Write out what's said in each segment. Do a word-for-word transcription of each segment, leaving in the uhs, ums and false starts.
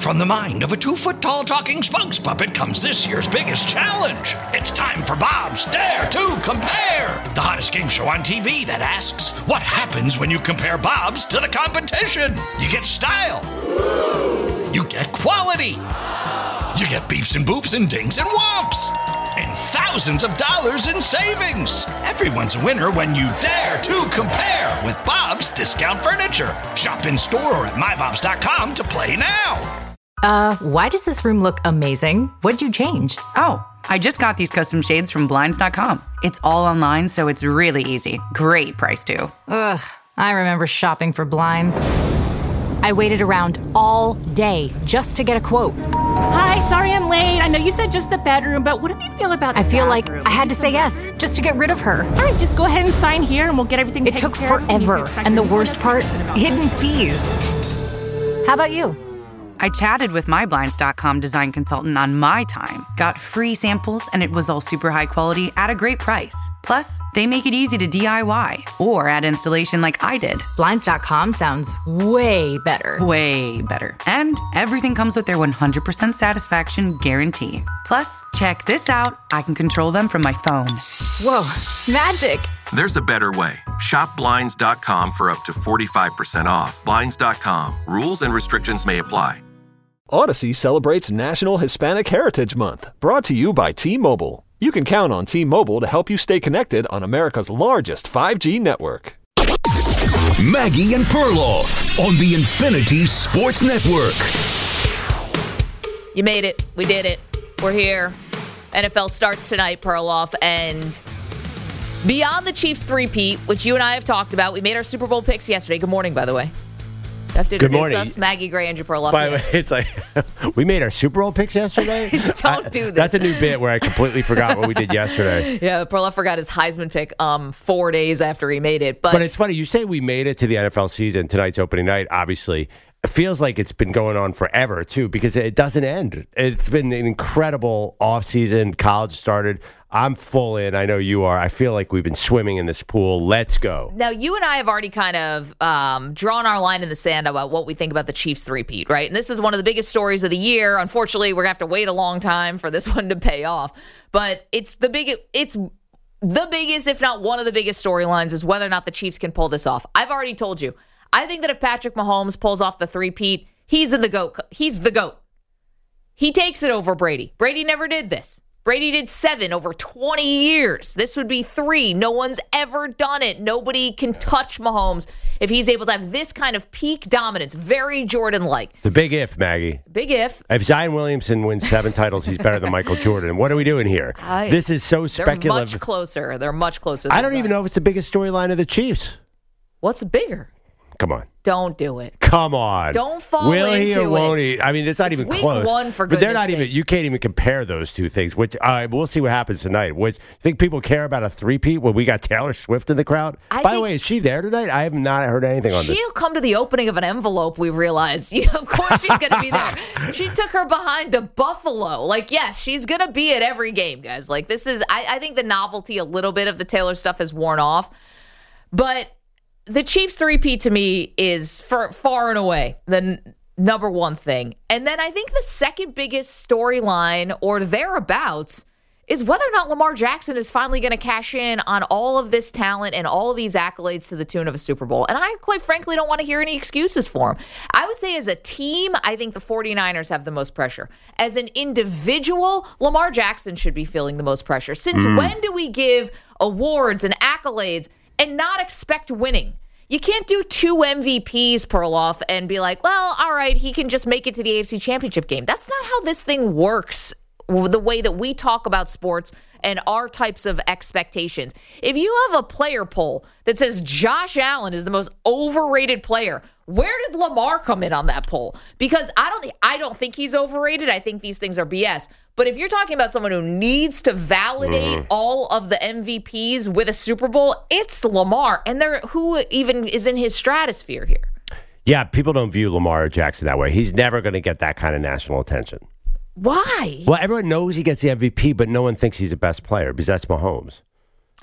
From the mind of a two-foot-tall talking spokes puppet comes this year's biggest challenge. It's time for Bob's Dare to Compare, the hottest game show on T V that asks, what happens when you compare Bob's to the competition? You get style. You get quality. You get beeps and boops and dings and whomps. And thousands of dollars in savings. Everyone's a winner when you dare to compare with Bob's Discount Furniture. Shop in store or at my bobs dot com to play now. Uh, why does this room look amazing? What'd you change? Oh, I just got these custom shades from blinds dot com. It's all online, so it's really easy. Great price, too. Ugh, I remember shopping for blinds. I waited around all day just to get a quote. Hi, sorry I'm late. I know you said just the bedroom, but what do you feel about the I feel bathroom? like I had to say yes just to get rid of her. All right, just go ahead and sign here and we'll get everything It taken took care of. forever, and the worst part, hidden fees. How about you? I chatted with my blinds dot com design consultant on my time, got free samples, and it was all super high quality at a great price. Plus, they make it easy to D I Y or add installation like I did. blinds dot com sounds way better. Way better. And everything comes with their one hundred percent satisfaction guarantee. Plus, check this out. I can control them from my phone. Whoa, magic. There's a better way. Shop blinds dot com for up to forty-five percent off. blinds dot com. Rules and restrictions may apply. Odyssey celebrates National Hispanic Heritage Month, brought to you by T-Mobile. You can count on T-Mobile to help you stay connected on America's largest five G network. Maggie and Perloff on the Infinity Sports Network. You made it. We did it. We're here. N F L starts tonight, Perloff, and beyond the Chiefs three-peat, which you and I have talked about, we made our Super Bowl picks yesterday. Good morning, by the way. Good morning. Us, Maggie Gray, Andrew Perloff. By the way, it's like we made our Super Bowl picks yesterday. Don't I, do this. That's a new bit where I completely forgot what we did yesterday. Yeah, Perloff forgot his Heisman pick um four days after he made it. But, but it's funny. You say we made it to the N F L season. Tonight's opening night, obviously. It feels like it's been going on forever, too, because it doesn't end. It's been an incredible offseason. College started. I'm full in. I know you are. I feel like we've been swimming in this pool. Let's go. Now, you and I have already kind of um, drawn our line in the sand about what we think about the Chiefs three-peat, right? And this is one of the biggest stories of the year. Unfortunately, we're going to have to wait a long time for this one to pay off. But it's the big, it's the biggest, if not one of the biggest storylines, is whether or not the Chiefs can pull this off. I've already told you. I think that if Patrick Mahomes pulls off the three-peat, he's in the GOAT. He's the GOAT. He takes it over Brady. Brady never did this. Brady did seven over twenty years. This would be three. No one's ever done it. Nobody can touch Mahomes if he's able to have this kind of peak dominance. Very Jordan-like. It's a big if, Maggie. Big if. If Zion Williamson wins seven titles, he's better than Michael Jordan. What are we doing here? I, this is so speculative. They're much closer. They're much closer. I don't Zion. even know if it's the biggest storyline of the Chiefs. What's bigger? Come on. Don't do it. Come on. Don't fall Will into he or won't it. he? I mean, it's not It's even week close. one, for but they're not goodness even. sake. You can't even compare those two things. Which uh, we'll see what happens tonight. Which you think people care about a three-peat when we got Taylor Swift in the crowd? I By the think- way, is she there tonight? I have not heard anything on this. She'll come to the opening of an envelope, we realized. Yeah, of course she's going to be there. She took her behind to Buffalo. Like, yes, she's going to be at every game, guys. Like, this is, I, I think the novelty, a little bit of the Taylor stuff has worn off. But the Chiefs three-peat to me is for far and away the n- number one thing. And then I think the second biggest storyline or thereabouts is whether or not Lamar Jackson is finally going to cash in on all of this talent and all of these accolades to the tune of a Super Bowl. And I quite frankly don't want to hear any excuses for him. I would say as a team, I think the 49ers have the most pressure. As an individual, Lamar Jackson should be feeling the most pressure. Since mm. when do we give awards and accolades and not expect winning? You can't do two M V Ps, Perloff, and be like, well, all right, he can just make it to the A F C Championship game. That's not how this thing works, the way that we talk about sports and our types of expectations. If you have a player poll that says Josh Allen is the most overrated player, where did Lamar come in on that poll? Because I don't, I don't think he's overrated. I think these things are B S. But if you're talking about someone who needs to validate mm. all of the M V Ps with a Super Bowl, it's Lamar. And there, who even is in his stratosphere here? Yeah, people don't view Lamar Jackson that way. He's never going to get that kind of national attention. Why? Well, everyone knows he gets the M V P, but no one thinks he's the best player because that's Mahomes.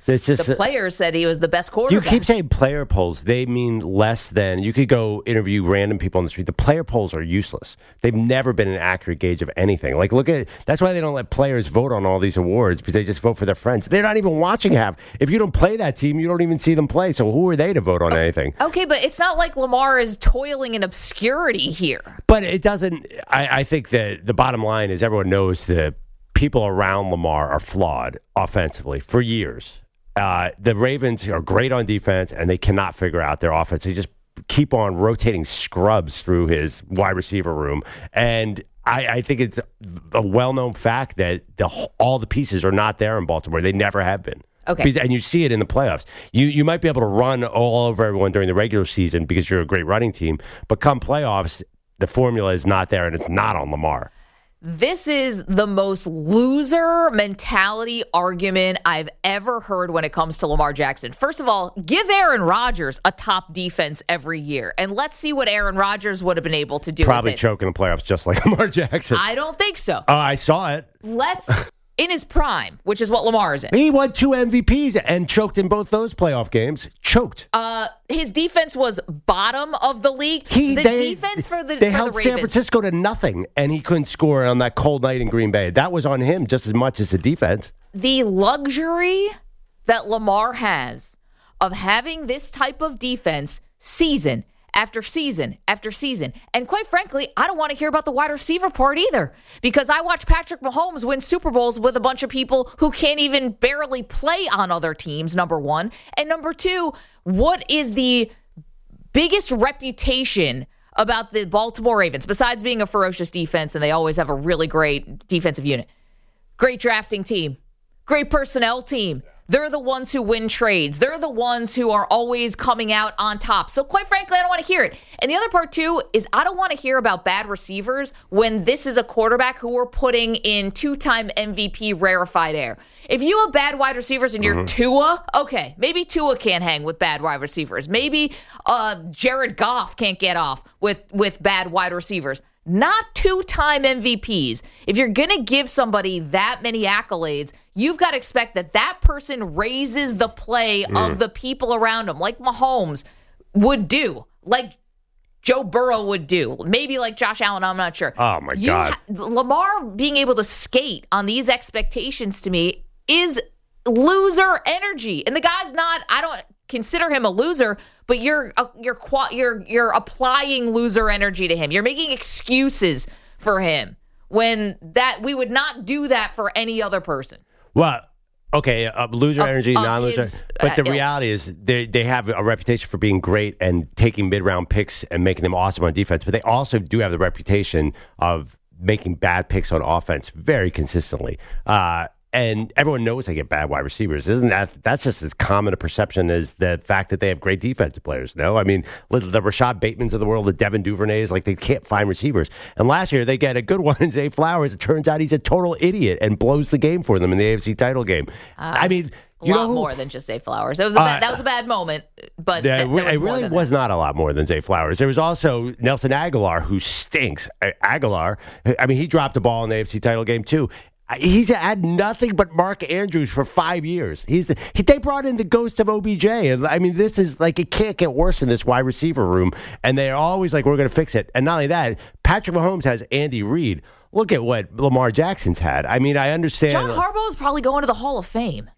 It's just the players said he was the best quarterback. You keep saying player polls. They mean less than, you could go interview random people on the street. The player polls are useless. They've never been an accurate gauge of anything. Like, look at, that's why they don't let players vote on all these awards, because they just vote for their friends. They're not even watching half. If you don't play that team, you don't even see them play. So who are they to vote on anything? Okay, but it's not like Lamar is toiling in obscurity here. But it doesn't, I, I think that the bottom line is everyone knows that people around Lamar are flawed offensively for years. Uh, the Ravens are great on defense, and they cannot figure out their offense. They just keep on rotating scrubs through his wide receiver room. And I, I think it's a well-known fact that the, all the pieces are not there in Baltimore. They never have been. Okay. Because, and you see it in the playoffs. You you might be able to run all over everyone during the regular season because you're a great running team. But come playoffs, the formula is not there, and it's not on Lamar. This is the most loser mentality argument I've ever heard when it comes to Lamar Jackson. First of all, give Aaron Rodgers a top defense every year, and let's see what Aaron Rodgers would have been able to do. Probably with it. choke in the playoffs just like Lamar Jackson. I don't think so. Oh, I saw it. Let's... In his prime, which is what Lamar is in. He won two M V Ps and choked in both those playoff games. Choked. Uh, his defense was bottom of the league. He, the they, defense for the They for held the San Francisco to nothing, and he couldn't score on that cold night in Green Bay. That was on him just as much as the defense. The luxury that Lamar has of having this type of defense season after season after season. And quite frankly, I don't want to hear about the wide receiver part either, because I watch Patrick Mahomes win Super Bowls with a bunch of people who can't even barely play on other teams, number one. And number two, what is the biggest reputation about the Baltimore Ravens, besides being a ferocious defense, and they always have a really great defensive unit? Great drafting team, great personnel team. They're the ones who win trades. They're the ones who are always coming out on top. So quite frankly, I don't want to hear it. And the other part, too, is I don't want to hear about bad receivers when this is a quarterback who we're putting in two-time M V P rarefied air. If you have bad wide receivers and you're mm-hmm. Tua, okay, maybe Tua can't hang with bad wide receivers. Maybe uh, Jared Goff can't get off with, with bad wide receivers. Not two-time M V Ps. If you're going to give somebody that many accolades, you've got to expect that that person raises the play mm. of the people around him, like Mahomes would do, like Joe Burrow would do, maybe like Josh Allen, I'm not sure. Oh, my you God. Ha- Lamar being able to skate on these expectations, to me, is loser energy. And the guy's not, I don't consider him a loser, but you're uh, you're you're you're applying loser energy to him. You're making excuses for him when that we would not do that for any other person. Well, okay, uh, loser of, energy, of non-loser. his, but the uh, reality is they they have a reputation for being great and taking mid-round picks and making them awesome on defense, but they also do have the reputation of making bad picks on offense very consistently. Uh And everyone knows they get bad wide receivers. Isn't that, that's just as common a perception as the fact that they have great defensive players, no? I mean, the Rashad Batemans of the world, the Devin Duvernays, like they can't find receivers. And last year they get a good one in Zay Flowers. It turns out he's a total idiot and blows the game for them in the A F C title game. Uh, I mean, a you lot know who, more than just Zay Flowers. That was a bad, uh, that was a bad moment, but yeah, th- that it was really was that. not a lot more than Zay Flowers. There was also Nelson Aguilar, who stinks. Aguilar, I mean, he dropped the ball in the A F C title game too. He's had nothing but Mark Andrews for five years. He's the, he, they brought in the ghost of O B J. And I mean, this is like, it can't get worse in this wide receiver room. And they're always like, we're going to fix it. And not only that, Patrick Mahomes has Andy Reid. Look at what Lamar Jackson's had. I mean, I understand. John Harbaugh is probably going to the Hall of Fame.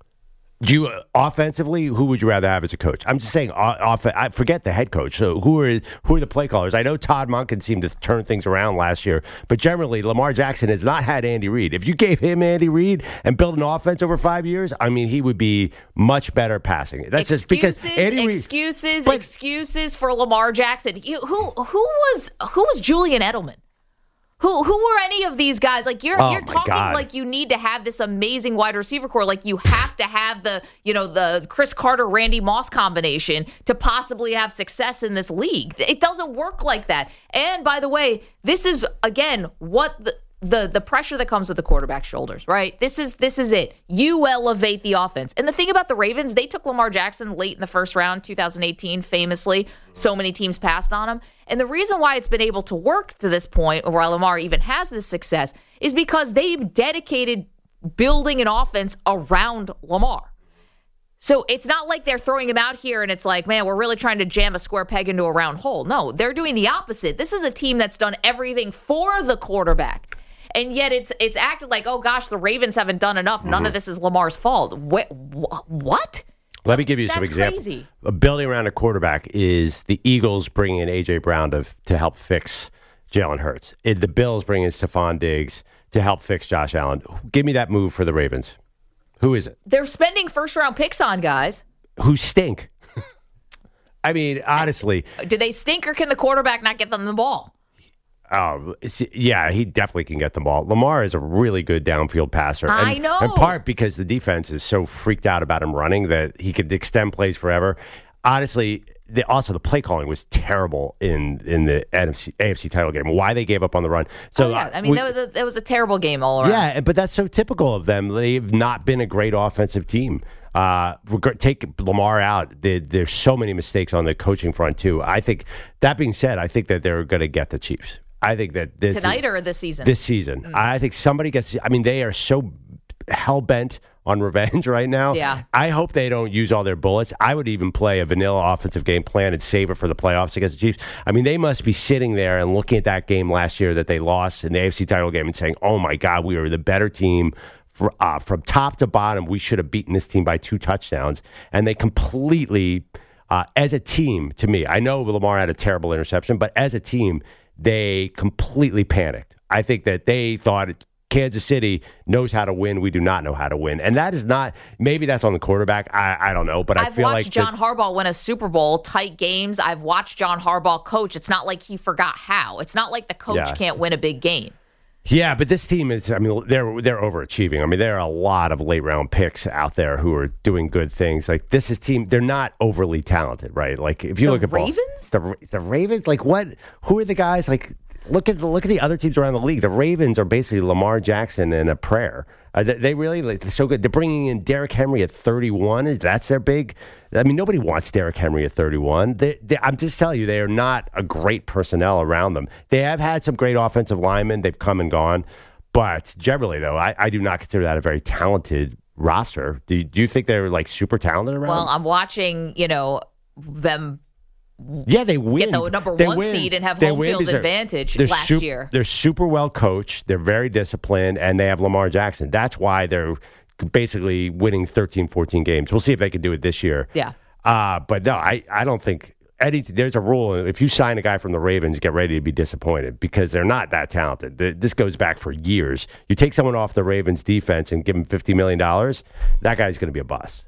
Do you uh, offensively? Who would you rather have as a coach? I'm just saying. Uh, off, I forget the head coach. So who are who are the play callers? I know Todd Monken seemed to turn things around last year, but generally Lamar Jackson has not had Andy Reid. If you gave him Andy Reid and built an offense over five years, I mean, he would be much better passing. That's excuses, just because Andy Reid, excuses, but, excuses for Lamar Jackson. You, who who was who was Julian Edelman? Who who were any of these guys? Like you're oh you're talking God. like you need to have this amazing wide receiver core. Like you have to have the you know the Chris Carter Randy Moss combination to possibly have success in this league. It doesn't work like that. And by the way, this is again what the the the pressure that comes with the quarterback's shoulders, right? This is this is it. You elevate the offense. And the thing about the Ravens, they took Lamar Jackson late in the first round, two thousand eighteen, famously. So many teams passed on him. And the reason why it's been able to work to this point, or why Lamar even has this success, is because they've dedicated building an offense around Lamar. So it's not like they're throwing him out here and it's like, man, we're really trying to jam a square peg into a round hole. No, they're doing the opposite. This is a team that's done everything for the quarterback. And yet it's it's acted like, oh, gosh, the Ravens haven't done enough. None mm-hmm. of this is Lamar's fault. Wh- wh- what? Let me give you That's some examples. Crazy. Building around a quarterback is the Eagles bringing in A J. Brown to, to help fix Jalen Hurts. It, the Bills bringing in Stephon Diggs to help fix Josh Allen. Give me that move for the Ravens. Who is it? They're spending first-round picks on guys. Who stink. I mean, honestly. Do they stink or can the quarterback not get them the ball? Oh, yeah, he definitely can get the ball. Lamar is a really good downfield passer. And, I know. In part because the defense is so freaked out about him running that he could extend plays forever. Honestly, the, also the play calling was terrible in, in the N F C, A F C title game. Why they gave up on the run. So oh, yeah. I mean, we, that, was a, that was a terrible game all around. Yeah, but that's so typical of them. They've not been a great offensive team. Uh, take Lamar out. There, there's so many mistakes on the coaching front, too. I think, that being said, I think that they're going to get the Chiefs. I think that this tonight or this season. This season, mm. I think somebody gets. I mean, they are so hell bent on revenge right now. Yeah. I hope they don't use all their bullets. I would even play a vanilla offensive game plan and save it for the playoffs against the Chiefs. I mean, they must be sitting there and looking at that game last year that they lost in the A F C title game and saying, "Oh my God, we were the better team." For, uh, from top to bottom, we should have beaten this team by two touchdowns, and they completely, uh, as a team, to me, I know Lamar had a terrible interception, but as a team. They completely panicked. I think that they thought Kansas City knows how to win. We do not know how to win. And that is not, maybe that's on the quarterback. I, I don't know. But I I've feel like. I've watched John the, Harbaugh win a Super Bowl, tight games. I've watched John Harbaugh coach. It's not like he forgot how. It's not like the coach yeah. can't win a big game. Yeah, but this team is, I mean, they're they're overachieving. I mean, there are a lot of late round picks out there who are doing good things. Like, this is team, they're not overly talented, right? Like, if you the look at Ravens? Ball, the the Ravens, like, what, who are the guys, like, look at the, look at the other teams around the league. The Ravens are basically Lamar Jackson and a prayer. Uh, they, they really, like, they're so good. They're bringing in Derrick Henry at thirty-one. Is That's their big, I mean, nobody wants Derrick Henry at thirty-one. They, they, I'm just telling you, they are not a great personnel around them. They have had some great offensive linemen. They've come and gone. But generally, though, I, I do not consider that a very talented roster. Do you, do you think they're, like, super talented around? Well, I'm watching, you know, them yeah, they win. get the number they one win. seed and have they home field they're, advantage they're last su- year. They're super well coached. They're very disciplined, and they have Lamar Jackson. That's why they're basically winning thirteen, fourteen games. We'll see if they can do it this year. Yeah. Uh, but no, I, I don't think Eddie, there's a rule. If you sign a guy from the Ravens, get ready to be disappointed because they're not that talented. This goes back for years. You take someone off the Ravens defense and give him fifty million dollars, that guy's going to be a bust.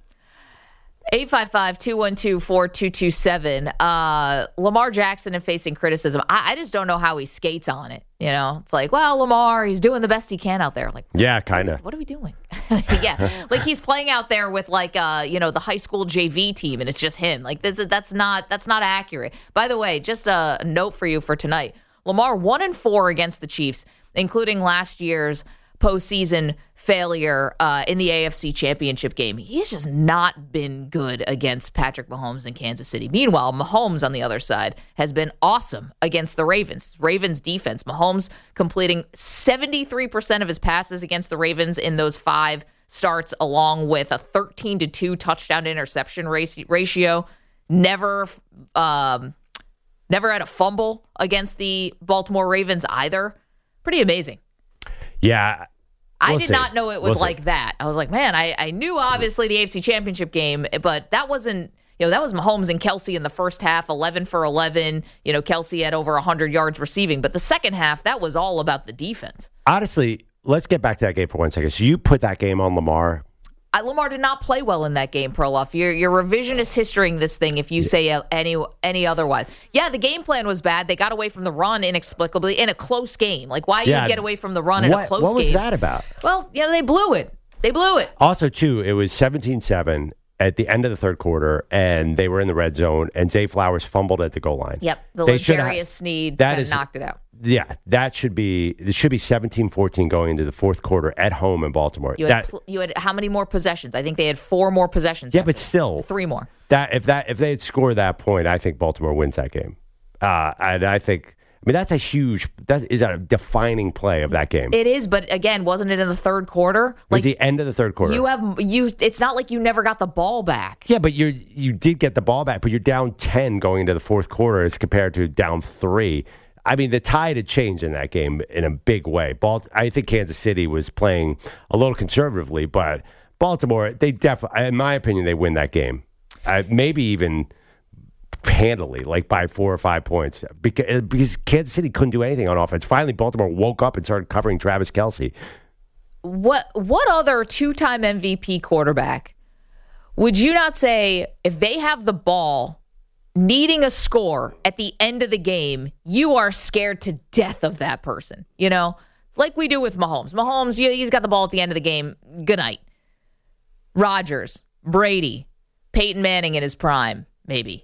eight five five, two one two, four two two seven. Uh, Lamar Jackson and facing criticism. I, I just don't know how he skates on it. You know, it's like, well, Lamar, he's doing the best he can out there. Like, yeah, kind of. What are we doing? yeah, like he's playing out there with like, uh, you know, the high school J V team, and it's just him. Like this is that's not that's not accurate. By the way, just a note for you for tonight: Lamar one and four against the Chiefs, including last year's postseason failure uh, in the A F C Championship game. He has just not been good against Patrick Mahomes in Kansas City. Meanwhile, Mahomes on the other side has been awesome against the Ravens. Ravens defense. Mahomes completing seventy-three percent of his passes against the Ravens in those five starts, along with a thirteen to two touchdown to interception ratio. Never, um, never had a fumble against the Baltimore Ravens either. Pretty amazing. Yeah. We'll I did see. not know it was we'll like see. that. I was like, man, I, I knew obviously the A F C Championship game, but that wasn't, you know, that was Mahomes and Kelsey in the first half, eleven for eleven. You know, Kelsey had over one hundred yards receiving. But the second half, that was all about the defense. Honestly, let's get back to that game for one second. So you put that game on Lamar. I, Lamar did not play well in that game, Perloff. You're, you're revisionist historying this thing if you say uh, any any otherwise. Yeah, the game plan was bad. They got away from the run inexplicably in a close game. Like, why yeah. you get away from the run in what, a close game? What was game? that about? Well, you know, they blew it. They blew it. Also, too, it was seventeen seven at the end of the third quarter, and they were in the red zone, and Zay Flowers fumbled at the goal line. Yep, the They Darius Sneed that that is- knocked it out. Yeah, that should be, it should be seventeen fourteen going into the fourth quarter at home in Baltimore. You had, That- pl- you had how many more possessions? I think they had four more possessions. yeah, after but that. still, Three more. that if that if they had scored that point, I think Baltimore wins that game. Uh, and I think I mean, that's a huge, that is a defining play of that game. It is, but again, wasn't it in the third quarter? It was the end of the third quarter. You have you. It's not like you never got the ball back. Yeah, but you you did get the ball back, but you're down ten going into the fourth quarter as compared to down three. I mean, the tide had changed in that game in a big way. Balt- I think Kansas City was playing a little conservatively, but Baltimore, they definitely, in my opinion, they win that game. Uh, maybe even handily, like by four or five points, because, because Kansas City couldn't do anything on offense. Finally, Baltimore woke up and started covering Travis Kelce. What what other two-time M V P quarterback would you not say, if they have the ball, needing a score at the end of the game, you are scared to death of that person? You know, like we do with Mahomes. Mahomes, you, he's got the ball at the end of the game. Good night. Rodgers, Brady, Peyton Manning in his prime, maybe.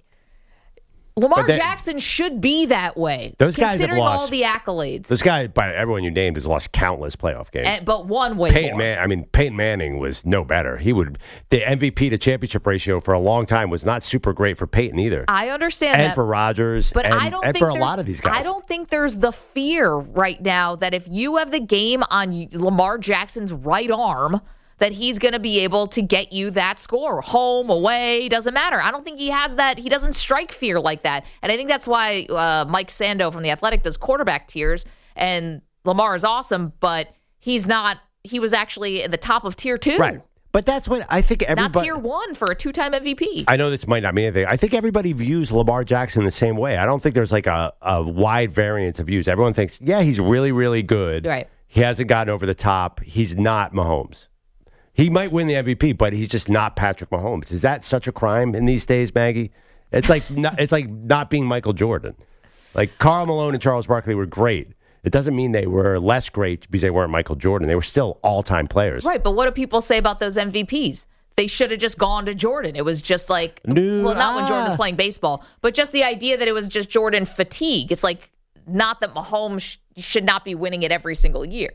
Lamar they, Jackson should be that way. Those guys have considering lost, all the accolades. This guy, by everyone you named, has lost countless playoff games. And, but one way Peyton more. Man, I mean, Peyton Manning was no better. He would the M V P to championship ratio for a long time was not super great for Peyton either. I understand and that. for Rodgers, but and, I don't and think for a there's- lot of these guys. I don't think there's the fear right now that if you have the game on Lamar Jackson's right arm, that he's going to be able to get you that score. Home, away, doesn't matter. I don't think he has that. He doesn't strike fear like that. And I think that's why uh, Mike Sando from The Athletic does quarterback tiers. And Lamar is awesome, but he's not. He was actually at the top of tier two. Right. But that's what I think everybody... Not tier one for a two-time M V P. I know this might not mean anything. I think everybody views Lamar Jackson the same way. I don't think there's like a, a wide variance of views. Everyone thinks, yeah, he's really, really good. Right. He hasn't gotten over the top. He's not Mahomes. He might win the M V P, but he's just not Patrick Mahomes. Is that such a crime in these days, Maggie? It's like not, it's like not being Michael Jordan. Like Karl Malone and Charles Barkley were great. It doesn't mean they were less great because they weren't Michael Jordan. They were still all-time players. Right, but what do people say about those M V Ps? They should have just gone to Jordan. It was just like, no, well, not ah. when Jordan was playing baseball, but just the idea that it was just Jordan fatigue. It's like, not that Mahomes sh- should not be winning it every single year.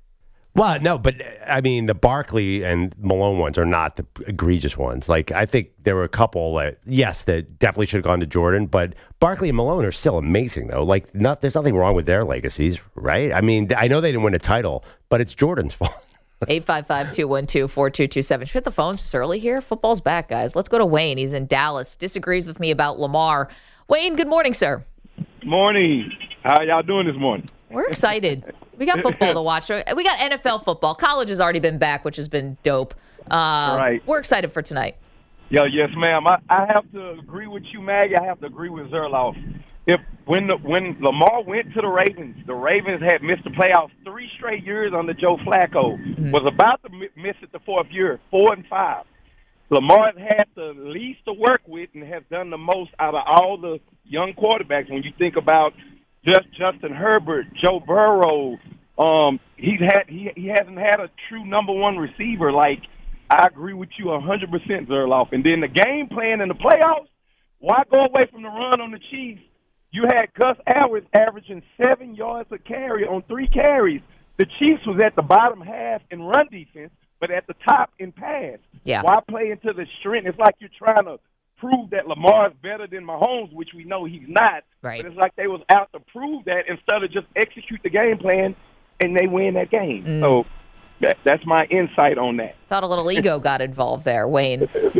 Well, no, but I mean, the Barkley and Malone ones are not the egregious ones. Like, I think there were a couple that, yes, that definitely should have gone to Jordan, but Barkley and Malone are still amazing, though. Like, not, there's nothing wrong with their legacies, right? I mean, I know they didn't win a title, but it's Jordan's fault. eight five five, two one two, four two two seven. Should we hit the phones just early here? Football's back, guys. Let's go to Wayne. He's in Dallas. Disagrees with me about Lamar. Wayne, good morning, sir. Morning. How y'all doing this morning? We're excited. We got football to watch. We got N F L football. College has already been back, which has been dope. Uh, right. We're excited for tonight. Yeah, yes, ma'am. I, I have to agree with you, Maggie. I have to agree with Zerloff. If when the, when Lamar went to the Ravens, the Ravens had missed the playoffs three straight years under Joe Flacco. Mm-hmm. Was about to miss it the fourth year, four and five. Lamar has had the least to work with and has done the most out of all the young quarterbacks. When you think about just Justin Herbert, Joe Burrow, um, he's had he he hasn't had a true number one receiver. Like, I agree with you a hundred percent, Zerloff. And then the game plan in the playoffs, why go away from the run on the Chiefs? You had Gus Edwards averaging seven yards a carry on three carries. The Chiefs was at the bottom half in run defense, but at the top in pass. Yeah. Why play into the strength? It's like you're trying to prove that Lamar's better than Mahomes, which we know he's not. Right. But it's like they was out to prove that instead of just execute the game plan, and they win that game. Mm. So that, that's my insight on that. Thought a little ego got involved there, Wayne.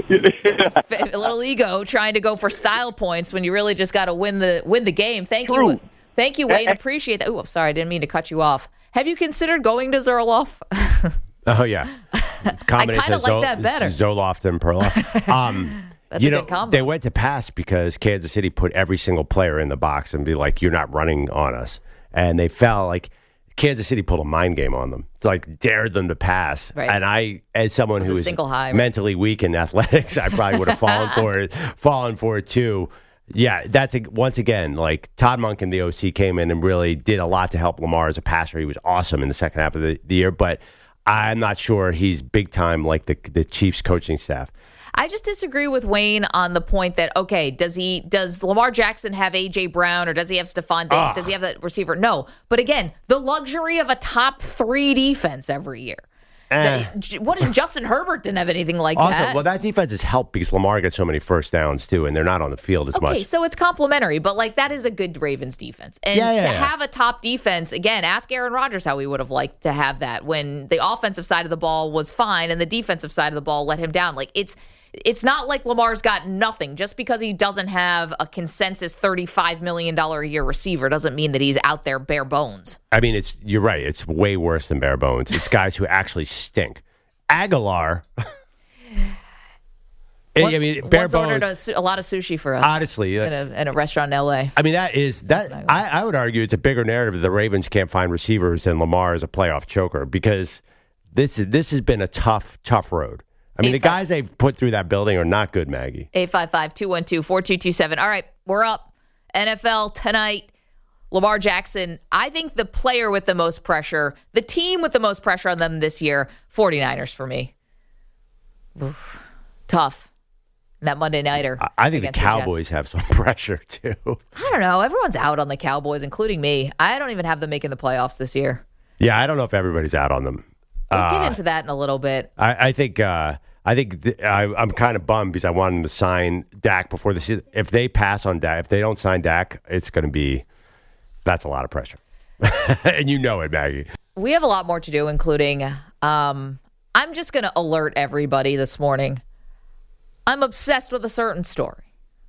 A little ego trying to go for style points when you really just got to win the win the game. Thank True. you, thank you, Wayne. Appreciate that. Oh, I'm sorry, I didn't mean to cut you off. Have you considered going to Zerloff? Oh yeah, I kind of like that better. Zoloft and Perloff. Um, That's you a know, good combo. they went to pass because Kansas City put every single player in the box and be like, "You're not running on us," and they fell like. Kansas City pulled a mind game on them. It's like dared them to pass. Right. And I, as someone who is high, mentally right? weak in athletics, I probably would have fallen for it, fallen for it too. Yeah, that's a, once again, like Todd Monken, the O C, came in and really did a lot to help Lamar as a passer. He was awesome in the second half of the, the year, but I'm not sure he's big time like the the Chiefs coaching staff. I just disagree with Wayne on the point that, okay, does he does Lamar Jackson have A J. Brown or does he have Stephon Diggs? Ah. Does he have that receiver? No. But again, the luxury of a top three defense every year. Eh. The- what if Justin Herbert didn't have anything like Also, that? well, that defense is helped because Lamar gets so many first downs, too, and they're not on the field as okay, much. Okay, so it's complimentary, but like that is a good Ravens defense. And Yeah, yeah, to yeah. have a top defense, again, ask Aaron Rodgers how he would have liked to have that when the offensive side of the ball was fine and the defensive side of the ball let him down. Like it's it's not like Lamar's got nothing. Just because he doesn't have a consensus thirty-five million dollars a year receiver doesn't mean that he's out there bare bones. I mean, it's you're right. It's way worse than bare bones. It's guys who actually stink. Aguilar. What, I mean, bare once bones. ordered a, su- a lot of sushi for us. Honestly, in a, in a restaurant in L A. I mean, that is that. I, I would argue it's a bigger narrative that the Ravens can't find receivers than Lamar is a playoff choker because this is this has been a tough, tough road. I mean, Eight the guys they've put through that building are not good, Maggie. eight five five, two one two, four two two seven. All right, we're up. N F L tonight. Lamar Jackson, I think the player with the most pressure, the team with the most pressure on them this year, 49ers for me. Oof. Tough. That Monday Nighter. I, I think the against Cowboys have some pressure, too. I don't know. Everyone's out on the Cowboys, including me. I don't even have them making the playoffs this year. Yeah, I don't know if everybody's out on them. We'll Uh, get into that in a little bit. I, I think uh, I think th- I, I'm kind of bummed because I wanted them to sign Dak before the season. If they pass on Dak, if they don't sign Dak, it's going to be that's a lot of pressure, and you know it, Maggie. We have a lot more to do, including um, I'm just going to alert everybody this morning. I'm obsessed with a certain story.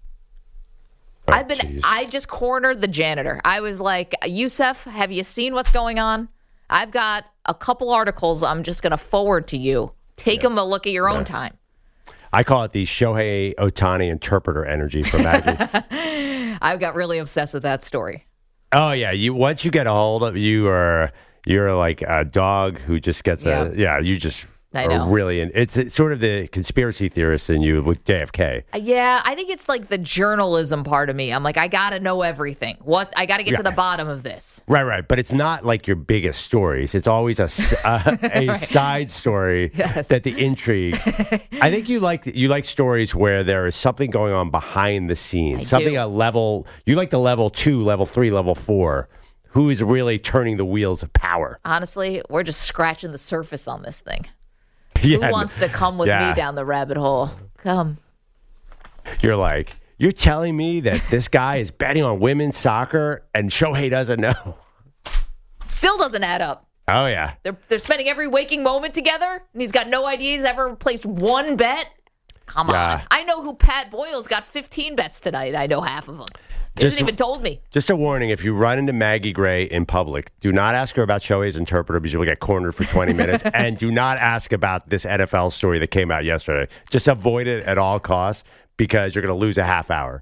Oh, I've been. geez. I just cornered the janitor. I was like, Yusef, have you seen what's going on? I've got a couple articles I'm just going to forward to you. Take them a look at your own time. I call it the Shohei Ohtani interpreter energy for Maggie. I got really obsessed with that story. Oh yeah, you once you get a hold of you are you're like a dog who just gets a yeah. You just I are know. really in, it's, it's sort of the conspiracy theorist in you with J F K. Yeah, I think it's like the journalism part of me. I'm like, I got to know everything. What I got to get Yeah. to the bottom of this. Right, right, but it's not like your biggest stories. It's always a s- a, a Right. side story Yes. that the intrigue. I think you like you like stories where there is something going on behind the scenes, I something do. a level. You like the level two, level three, level four. Who is really turning the wheels of power? Honestly, we're just scratching the surface on this thing. Yeah, Who wants to come with yeah. me down the rabbit hole? Come. You're like, you're telling me that this guy is betting on women's soccer and Shohei doesn't know? Still doesn't add up. Oh, yeah. They're they're spending every waking moment together, and he's got no idea he's ever placed one bet. Come Yeah. on. I know who Pat Boyle's got fifteen bets tonight. I know half of them. He Just- hasn't even told me. Just a warning, if you run into Maggie Gray in public, do not ask her about Shohei's interpreter because you'll get cornered for twenty minutes. And do not ask about this N F L story that came out yesterday. Just avoid it at all costs because you're going to lose a half hour.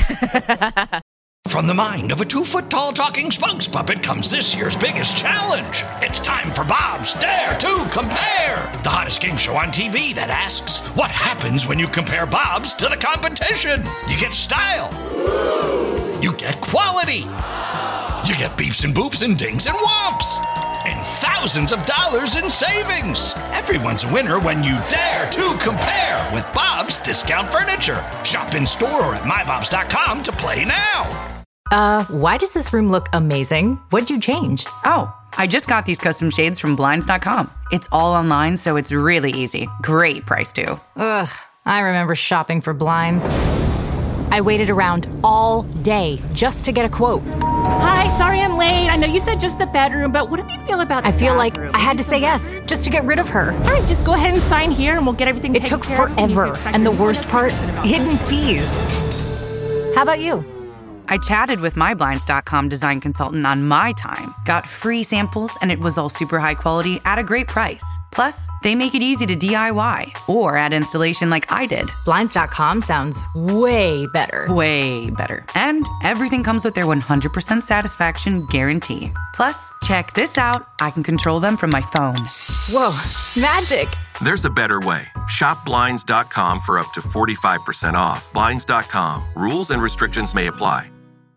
From the mind of a two-foot-tall talking spokes puppet comes this year's biggest challenge. It's time for Bob's Dare to Compare, the hottest game show on T V that asks, what happens when you compare Bob's to the competition? You get style. You get quality. You get beeps and boops and dings and whomps. And thousands of dollars in savings. Everyone's a winner when you dare to compare with Bob's Discount Furniture. Shop in store or at my bobs dot com to play now. Uh, why does this room look amazing? What'd you change? Oh, I just got these custom shades from Blinds dot com. It's all online, so it's really easy. Great price, too. Ugh, I remember shopping for blinds. I waited around all day just to get a quote. Hi, sorry I'm late. I know you said just the bedroom, but what do you feel about the I feel like bathroom? I had to say yes just to get rid of her. All right, just go ahead and sign here, and we'll get everything It taken took care of. You forever, can check and the your worst part, hidden fees. How about you? I chatted with my Blinds dot com design consultant on my time, got free samples, and it was all super high quality at a great price. Plus, they make it easy to D I Y or add installation like I did. Blinds dot com sounds way better. Way better. And everything comes with their one hundred percent satisfaction guarantee. Plus, check this out. I can control them from my phone. Whoa, magic. There's a better way. Shop Blinds dot com for up to forty-five percent off. Blinds dot com. Rules and restrictions may apply.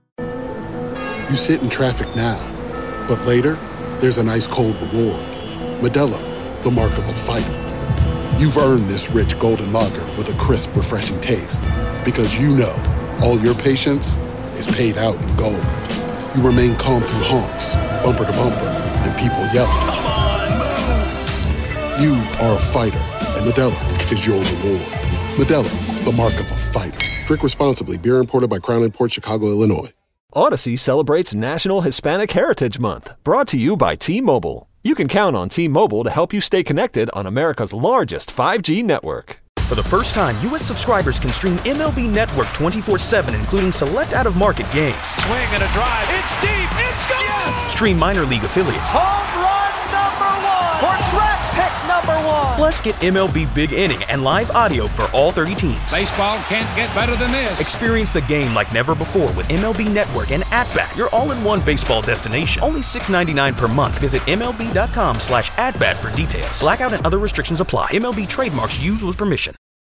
You sit in traffic now, but later, there's an ice cold reward. Modelo, the mark of a fighter. You've earned this rich golden lager with a crisp, refreshing taste. Because you know, all your patience is paid out in gold. You remain calm through honks, bumper to bumper, and people yelling. You are a fighter, and Modelo is your reward. Modelo, the mark of a fighter. Drink responsibly. Beer imported by Crown Imports, Chicago, Illinois. Odyssey celebrates National Hispanic Heritage Month, brought to you by T-Mobile. You can count on T-Mobile to help you stay connected on America's largest five G network. For the first time, U S subscribers can stream M L B Network twenty-four seven, including select out-of-market games. Swing and a drive. It's deep. It's gone. Yes! Stream minor league affiliates. Home run number one. Or draft pick number one. Plus, get M L B Big Inning and live audio for all thirty teams. Baseball can't get better than this. Experience the game like never before with M L B Network and At-Bat, your all-in-one baseball destination. Only six dollars and ninety-nine cents per month. Visit MLB.com slash at-bat for details. Blackout and other restrictions apply. M L B trademarks used with permission.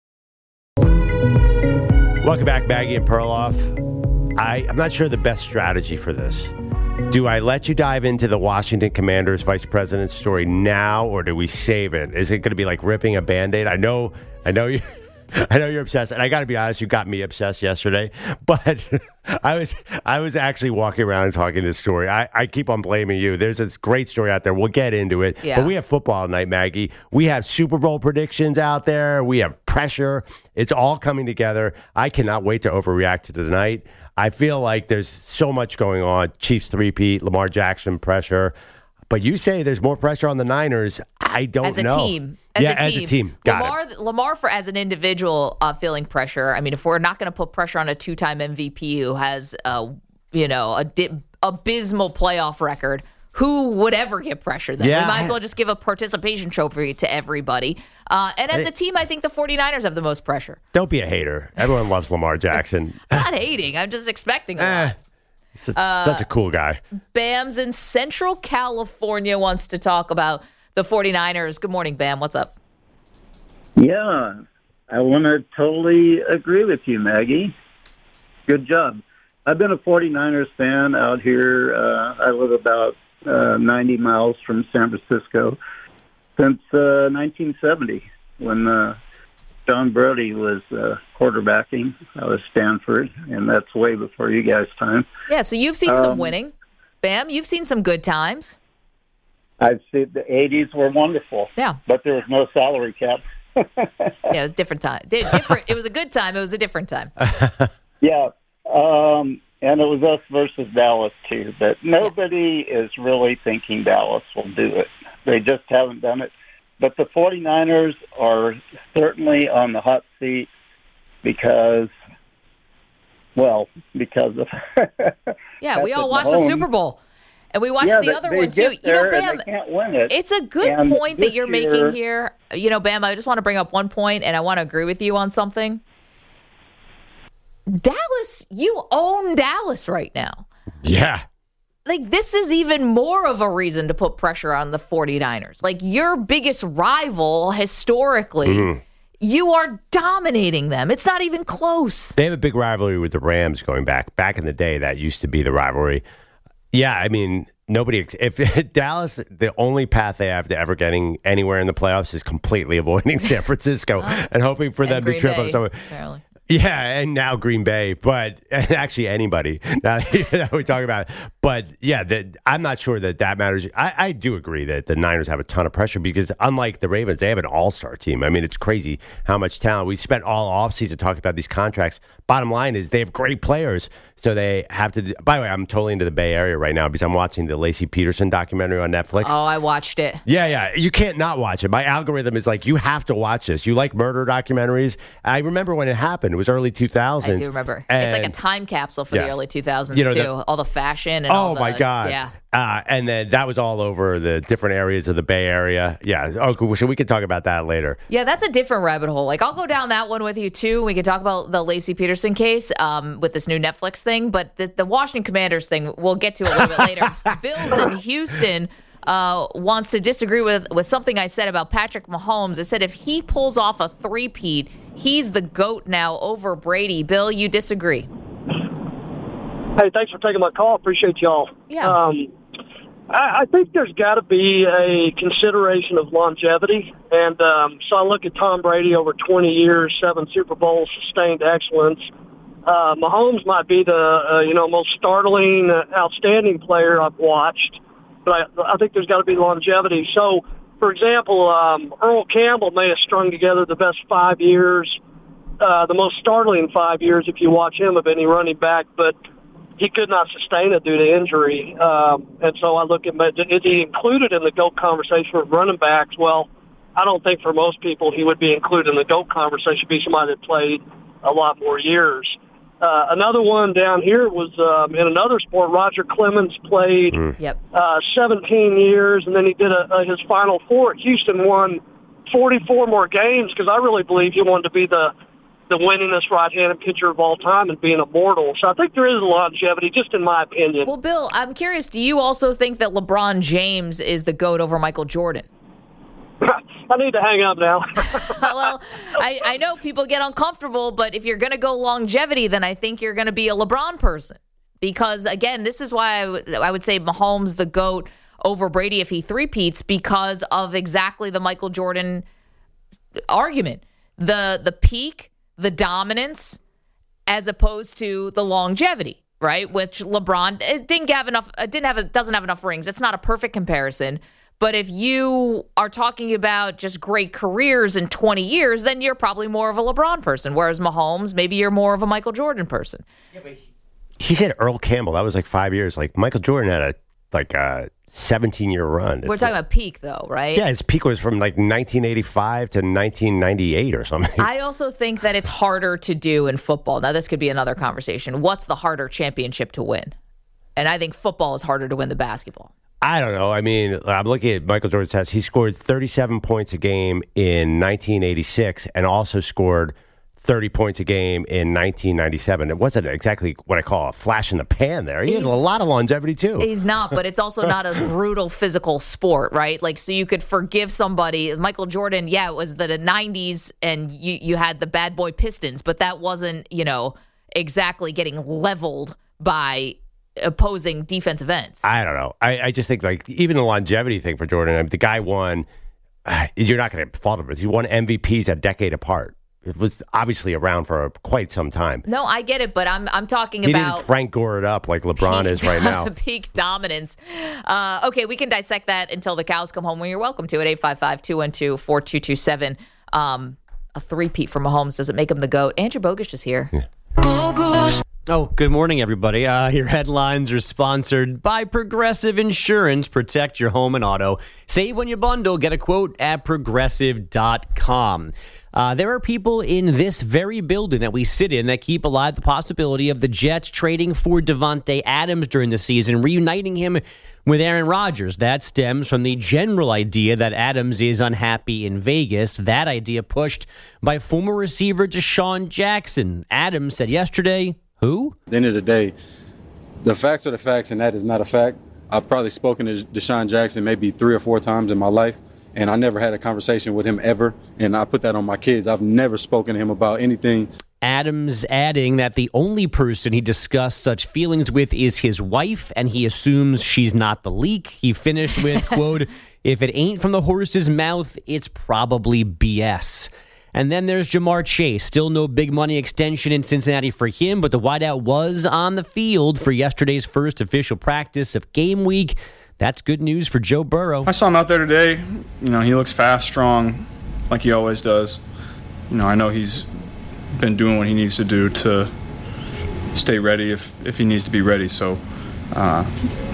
Welcome back, Maggie and Perloff. I, I'm not sure the best strategy for this. Do I let you dive into the Washington Commanders vice president story now, or do we save it? Is it going to be like ripping a Band-Aid? I know, I know you. I know you're obsessed, and I got to be honest, you got me obsessed yesterday. But I was, I was actually walking around and talking this story. I, I keep on blaming you. There's this great story out there. We'll get into it. Yeah. But we have football tonight, Maggie. We have Super Bowl predictions out there. We have pressure. It's all coming together. I cannot wait to overreact to tonight. I feel like there's so much going on. Chiefs three-peat, Lamar Jackson pressure. But you say there's more pressure on the Niners. I don't know. As a know. team. As yeah, a as team. a team. Got Lamar, it. Lamar, for as an individual, uh, feeling pressure. I mean, if we're not going to put pressure on a two-time M V P who has, uh, you know, a di- abysmal playoff record, who would ever get pressure then? Yeah. We might as well just give a participation trophy to everybody. Uh, and as a team, I think the 49ers have the most pressure. Don't be a hater. Everyone loves Lamar Jackson. I'm not hating. I'm just expecting a Eh. lot. Such, Uh, such a cool guy. Bam's in Central California wants to talk about the 49ers. Good morning, Bam. What's up? Yeah, I want to totally agree with you, Maggie. Good job. I've been a 49ers fan out here. Uh, I live about uh, ninety miles from San Francisco since uh, nineteen seventy when uh, John Brody was uh, quarterbacking. I was Stanford, and that's way before you guys' time. Yeah, so you've seen some Um, winning. Bam, you've seen some good times. I've seen the eighties were wonderful. Yeah. But there was no salary cap. Yeah, it was a different time. Di- Different. It was a good time. It was a different time. Yeah, um, and it was us versus Dallas, too. But nobody is really thinking Dallas will do it. They just haven't done it. But the 49ers are certainly on the hot seat because, well, because of... Yeah, we all Patrick watched the Mahomes. Super Bowl. And we watched Yeah, the they- other they one, too. get You know, there and Bam, they can't win it. it's a good And point that this you're year- making here. You know, Bam, I just want to bring up one point, and I want to agree with you on something. Dallas, you own Dallas right now. Yeah. Like, this is even more of a reason to put pressure on the 49ers. Like, your biggest rival historically, Mhm. you are dominating them. It's not even close. They have a big rivalry with the Rams going back. Back in the day, that used to be the rivalry. Yeah, I mean, nobody. If Dallas, the only path they have to ever getting anywhere in the playoffs is completely avoiding San Francisco and hoping for And them Green to trip Bay, up someone. apparently. Yeah, and now Green Bay, but and actually anybody now that we talk about it. But yeah, that I'm not sure that that matters. I, I do agree that the Niners have a ton of pressure because unlike the Ravens, they have an all-star team. I mean, it's crazy how much talent. We spent all offseason talking about these contracts. Bottom line is they have great players, so they have to. Do, by the way, I'm totally into the Bay Area right now because I'm watching the Lacey Peterson documentary on Netflix. Oh, I watched it. Yeah, yeah. You can't not watch it. My algorithm is like, you have to watch this. You like murder documentaries? I remember when it happened. It was early two thousands. I do remember. And, it's like a time capsule for yes. the early two thousands, You know, too. the- all the fashion and all Oh, the... my God. Yeah. Uh, and then that was all over the different areas of the Bay Area. Yeah. Oh, cool. So we can talk about that later. Yeah, that's a different rabbit hole. Like, I'll go down that one with you, too. We can talk about the Lacey Peterson case um, with this new Netflix thing. But the, the Washington Commanders thing, we'll get to a little bit later. Bills in Houston uh, wants to disagree with, with something I said about Patrick Mahomes. I said if he pulls off a three-peat, he's the GOAT now over Brady. Bill, you disagree? Hey, thanks for taking my call. Appreciate y'all. Yeah. Um, I, I think there's got to be a consideration of longevity. And um, so I look at Tom Brady over twenty years, seven Super Bowls, sustained excellence. Uh, Mahomes might be the uh, you know most startling, uh, outstanding player I've watched. But I, I think there's got to be longevity. So for example, um, Earl Campbell may have strung together the best five years, uh, the most startling five years if you watch him of any running back, but he could not sustain it due to injury. Um, and so I look at, is he included in the GOAT conversation with running backs? Well, I don't think for most people he would be included in the GOAT conversation, be somebody that played a lot more years. Uh, another one down here was um, in another sport. Roger Clemens played mm. yep. uh, seventeen years, and then he did a, a, his final four at Houston, won forty-four more games because I really believe he wanted to be the, the winningest right-handed pitcher of all time and being immortal. So I think there is longevity, just in my opinion. Well, Bill, I'm curious, do you also think that LeBron James is the GOAT over Michael Jordan? I need to hang up now. Well, I, I know people get uncomfortable, but if you're going to go longevity, then I think you're going to be a LeBron person. Because, again, this is why I, w- I would say Mahomes the GOAT over Brady if he three-peats, because of exactly the Michael Jordan argument. The the peak, the dominance, as opposed to the longevity, right? Which LeBron didn't have enough, didn't have, doesn't have enough rings. It's not a perfect comparison. But if you are talking about just great careers in twenty years, then you're probably more of a LeBron person. Whereas Mahomes, maybe you're more of a Michael Jordan person. Yeah, but he, he said Earl Campbell. That was like five years. Like Michael Jordan had a like a seventeen-year run. We're it's talking like, about peak, though, right? Yeah, his peak was from like nineteen eighty-five to nineteen ninety-eight or something. I also think that it's harder to do in football. Now, this could be another conversation. What's the harder championship to win? And I think football is harder to win than basketball. I don't know. I mean, I'm looking at Michael Jordan's stats. He scored thirty-seven points a game in nineteen eighty-six and also scored thirty points a game in nineteen ninety-seven. It wasn't exactly what I call a flash in the pan there. He he's, had a lot of longevity, too. He's not, but it's also not a brutal physical sport, right? Like, so you could forgive somebody. Michael Jordan, yeah, it was the nineties, and you, you had the bad boy Pistons, but that wasn't, you know, exactly getting leveled by opposing defensive ends. I don't know. I, I just think, like, even the longevity thing for Jordan, I mean, the guy won, uh, you're not going to fault him. He won M V Ps a decade apart. It was obviously around for quite some time. No, I get it, but I'm I'm talking he about... didn't Frank Gore it up like LeBron is right now. Peak dominance. Uh, okay, we can dissect that until the cows come home when you're welcome to it. eight five five, two one two, four two two seven. Um, a three-peat for Mahomes. Does it make him the GOAT? Andrew Bogusch is here. Yeah. Oh, good morning, everybody. Uh, your headlines are sponsored by Progressive Insurance. Protect your home and auto. Save when you bundle. Get a quote at progressive dot com. Uh, there are people in this very building that we sit in that keep alive the possibility of the Jets trading for Davante Adams during the season, reuniting him with Aaron Rodgers. That stems from the general idea that Adams is unhappy in Vegas. That idea pushed by former receiver Deshaun Jackson. Adams said yesterday, who? At the end of the day, the facts are the facts, and that is not a fact. I've probably spoken to Deshaun Jackson maybe three or four times in my life, and I never had a conversation with him ever, and I put that on my kids. I've never spoken to him about anything. Adams adding that the only person he discussed such feelings with is his wife, and he assumes she's not the leak. He finished with, quote, if it ain't from the horse's mouth, it's probably B S. And then there's Jamar Chase. Still no big money extension in Cincinnati for him, but the wideout was on the field for yesterday's first official practice of game week. That's good news for Joe Burrow. I saw him out there today. You know, he looks fast, strong, like he always does. You know, I know he's been doing what he needs to do to stay ready if, if he needs to be ready. So uh,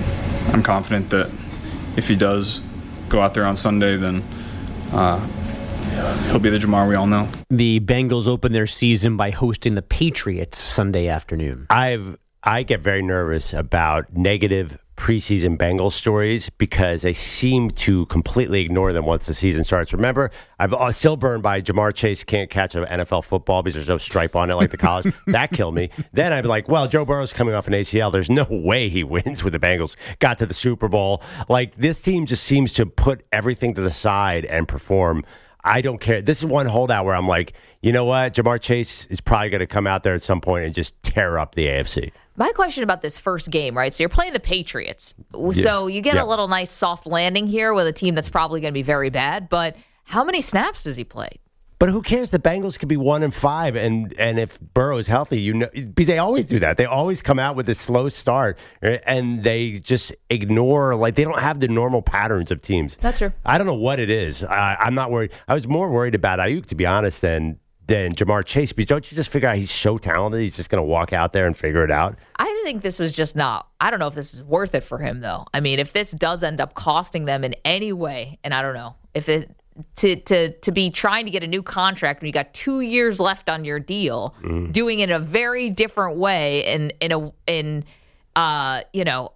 I'm confident that if he does go out there on Sunday, then uh, he'll be the Jamar we all know. The Bengals open their season by hosting the Patriots Sunday afternoon. I've I get very nervous about negative preseason Bengals stories because they seem to completely ignore them once the season starts. Remember, I'm still burned by Jamar Chase can't catch an N F L football because there's no stripe on it like the college. That killed me. Then I'm like, well, Joe Burrow's coming off an A C L. There's no way he wins with the Bengals. Got to the Super Bowl. Like, this team just seems to put everything to the side and perform. I don't care. This is one holdout where I'm like, you know what? Jamar Chase is probably going to come out there at some point and just tear up the A F C. My question about this first game, right? So you're playing the Patriots. So you get Yeah. a little nice soft landing here with a team that's probably going to be very bad. But how many snaps does he play? But who cares? The Bengals could be one and five, and and if Burrow is healthy, you know, because they always do that. They always come out with a slow start, and they just ignore, like they don't have the normal patterns of teams. That's true. I don't know what it is. I, I'm not worried. I was more worried about Ayuk, to be honest, than than Jamar Chase, because don't you just figure out he's so talented, he's just going to walk out there and figure it out? I think this was just not, I don't know if this is worth it for him, though. I mean, if this does end up costing them in any way, and I don't know, if it, to to to be trying to get a new contract when you got two years left on your deal, mm. doing it in a very different way, in, in a, in, uh, you know,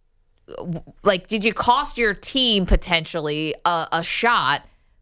like, did you cost your team potentially a, a shot